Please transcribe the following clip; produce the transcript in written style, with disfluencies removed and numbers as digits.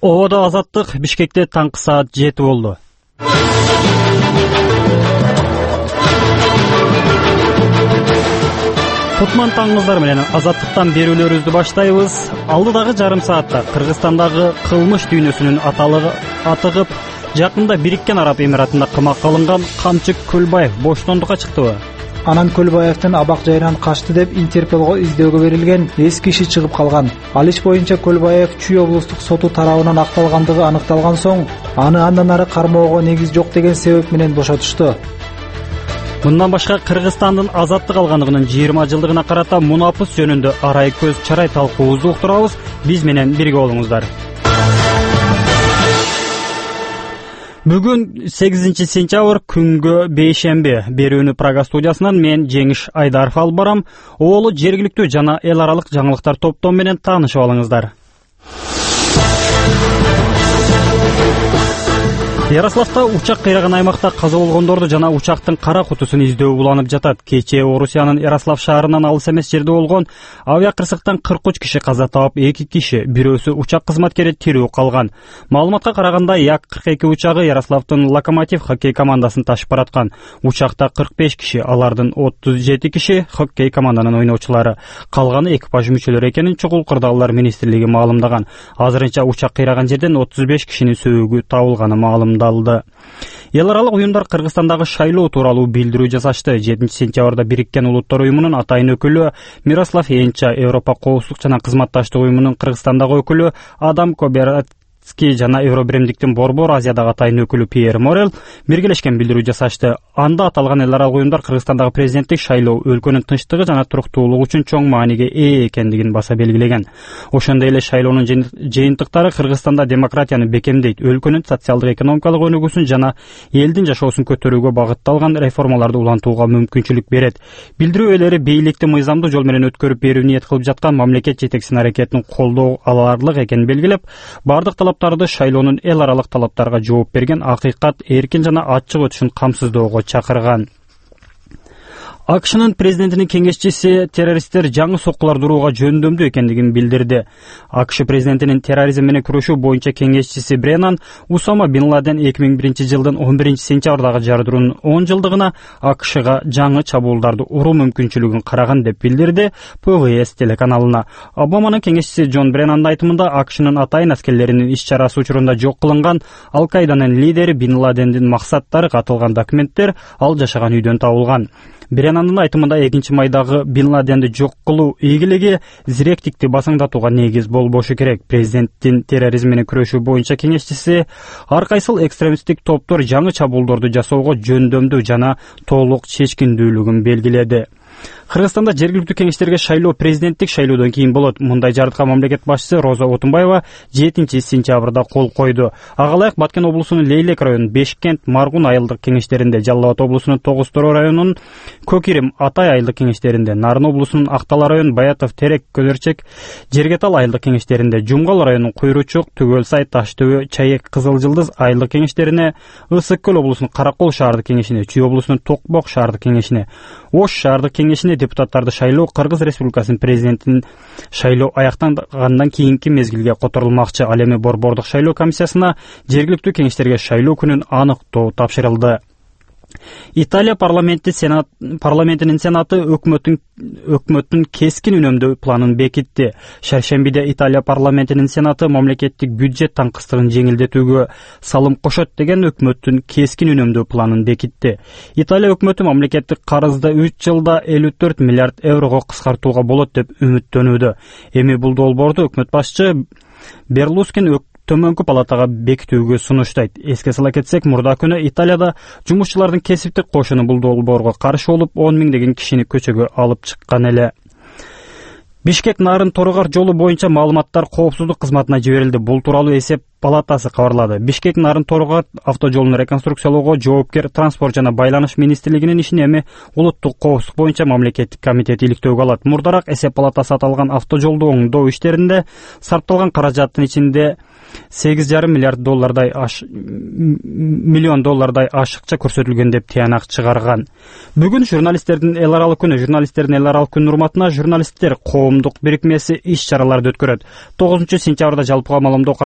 Ободо азаттык Бишкекте таңкы саат 7 болду. Кутман таңыңыздар менен азаттыктан берүүлөрүбүздү баштайбыз. Алдыдагы жарым саатта Кыргызстандагы кылмыш дүйнөсүнүн атыгып, жакында Бириккен Араб Эмиратында камакка алынган Камчык Көлбаев боштондукка чыктыбы? Анан Көлбаевдин абак жайынан качты деп Интерполго издөөгө берилген 5 киши чыгып калган. Ал иш боюнча Көлбаев Чүй облустук соту тарабынан акталгандыгы аныкталган соң, аны андан ары кармоого негиз жок деген себеп менен бошотушту. Мындан башка Кыргызстандын азаттык алгандыгынын 20 жылдыгына карата мунапыс жөнүндө арай көз чарай талкуубузду уктурабыз. Биз менен бирге болуңуздар. Бүгүн 8 сентябрь күнгө бейшемби. Берүүнү Прага студиясынан мен Жеңиш Айдаров алып барам. Оолу жергиликтүү жана эл аралык жаңылыктар топтому менен таанышып алыңыздар. Ярославда учак кыйраган аймакта каза болгондорду жана учактын кара кутусун издөө уланып жатат. Кечээ Орусиянын Ярослав шаарынан алыс эмес жерде болгон авиакырсыктан 43 киши каза таап, 2 киши, бирөөсү учак кызматкери тирүү калган. Маалыматка караганда Як-42 учагы Ярославдын Локомотив хоккей командасын ташып бараткан. Учакта 45 киши, алардын 37 киши хоккей команданын ойноочулары. Калганы экипаж мүчөлөрү экенин Чогул кырдаалдар министрлиги маалымдаган. Азырынча учак кыйраган жерден 35 кишинин сөөгү табылганы маалымдалды. Эл аралык уюмдар Кыргызстандагы шайлоо тууралуу билдирүү жасашты. 7 сентябрда Бириккен Улуттар уюмунун атайын өкүлү Мирослав Енча, Европа коопсуздук жана кызматташтык уюмунун Кыргызстандагы өкүлү Адам Кобератский жана Евробиримдиктин Борбор Азиядагы атайын өкүлү Пьер Морел биргелешкен билдирүү жасашты. Анда аталган эл аралык уюмдар Кыргызстандагы президенттик шайлоо өлкөнүн тынчтыгы жана туруктуулугу үчүн чоң мааниге ээ экендигин баса белгилеген. Ошондой эле шайлоонун жыйынтыктары Кыргызстанда демократияны бекемдейт, өлкөнүн социалдык экономикалык өнүгүүсүн жана элдин жашоосун көтөрүүгө багытталган реформаларды улантууга мүмкүнчүлүк берет. Билдирүү ээлери бийликти мыйзамдуу жол менен өткөрүп берүү ниет кылып жаткан мамлекет жетекчисинин аракетин колдоо аларлык экенин белгилеп, бардык талаптарды шайлоонун эл аралык талаптарга жооп берген, акыйкат, эркин жана ачык өтүшүн камсыздоого чакырган. АКШнын президентинин кеңешчиси террористтер жаңы соккуларды урууга жөндөмдүү экендигин билдирди. АКШ президентинин терроризм менен күрөшүү боюнча кеңешчиси Бреннан Усама Бин Ладен 2001 жылдын 11 сентябрдагы жардыруунун 10 жылдыгына АКШга жаңы чабуулдарды уруу мүмкүнчүлүгүн караган деп билдирди ПВС телеканалына. Обаманын кеңешчиси Джон Бреннандын айтымында АКШнын атайын аскерлеринин иш-чарасы учурунда жок кылынган Ал-Кайданын лидери Бин Ладендин максаттары катылган документтер ал жашаган үйдөн табылган. Бреннандын айтымында 2 майдагы Бин Ладенди жок кылуу ийгилиги зиректикти басаңдатууга негиз болбошу керек. Президенттин терроризм менен күрөшүү боюнча кеңешчиси ар кайсыл экстремисттик топтор жаңы чабуулдорду жасоого жөндөмдүү жана толук чечкиндүүлүгүн белгиледи. Кыргызстанда жергиликтүү кеңештерге шайлоо президенттик шайлоодон кийин болот. Мындай жардыка мамлекет башчысы Роза Отунбаева 7 сентябрда кол койду. Ага ылайык Баткен облусунун Лейлек районунун Бешкент, Маргун айылдык кеңештеринде, Жалал Абад облусунун Тогуз Тороо районунун Көкирим, Атай айылдык кеңештеринде, Нарын облусунун Актала районунун Баятов, Терек, Көлөрчек, Жергетал айылдык кеңештеринде, Жумгал районунун Куйручук, Түгөл Сай, Таштөбө, Чаек, Кызыл Жылдыз айылдык кеңештерине, Ысык Көл облусунун Каракол шаардык кеңешине, Чүй облусунун Токбок шаардык кеңешине, Ош шаардык кеңешине депутаттарды шайлоо Кыргыз Республикасынын президентинин шайлоо аяктангандан кийинки мезгилге которулмакчы. Ал эми Борбордук шайлоо комиссиясына жергиликтүү кеңештерге шайлоо күнүн аныктоо тапшырылды. Италия парламентинин сенаты өкмөттүн кескин үнөмдөө планын бекитти. Шаршембиде Италия парламентинин сенаты мамлекеттик бюджет таңкыстыгын жеңилдетүүгө салым кошот деген өкмөттүн кескин үнөмдөө планын бекитти. Италия өкмөтү мамлекеттик карызды 3 жылда 54 миллиард еврого кыскартууга болот деп үмүттөнүүдө. Эми бул долбоорду өкмөт башчы Берлускин төмөнкү палатага бекитүүгө сунуштайт. Эске сала кетсек, мурда күнү Италияда жумушчулардын кесиптик кошуну бул долбоорго каршы болуп 10 миңдеген кишини көчөгө алып чыккан эле. Бишкек Нарын Торогар жолу боюнча маалыматтар коопсуздук кызматына жиберилди. Бул тууралуу эсеп палатасы кабарлады. Бишкек Нарын Торогар автожолун реконструкциялоого жоопкер транспорт жана байланыш министрлигинин ишин эми улуттук коопсуздук боюнча мамлекеттик комитет иликтөөгө алат. Мурдараак эсеп палатасы аталган автожолду оңдоо иштеринде сарпталган каражаттын ичинде 8,5 миллион доллардай ашыкча көрсөтүлгөн деп тыянак чыгарган. Бүгүн журналисттердин эл аралык күнү урматына журналисттер коомдук бирикмеси иш-чараларды өткөрөт. 9 сентябрда жалпыга маалымдоо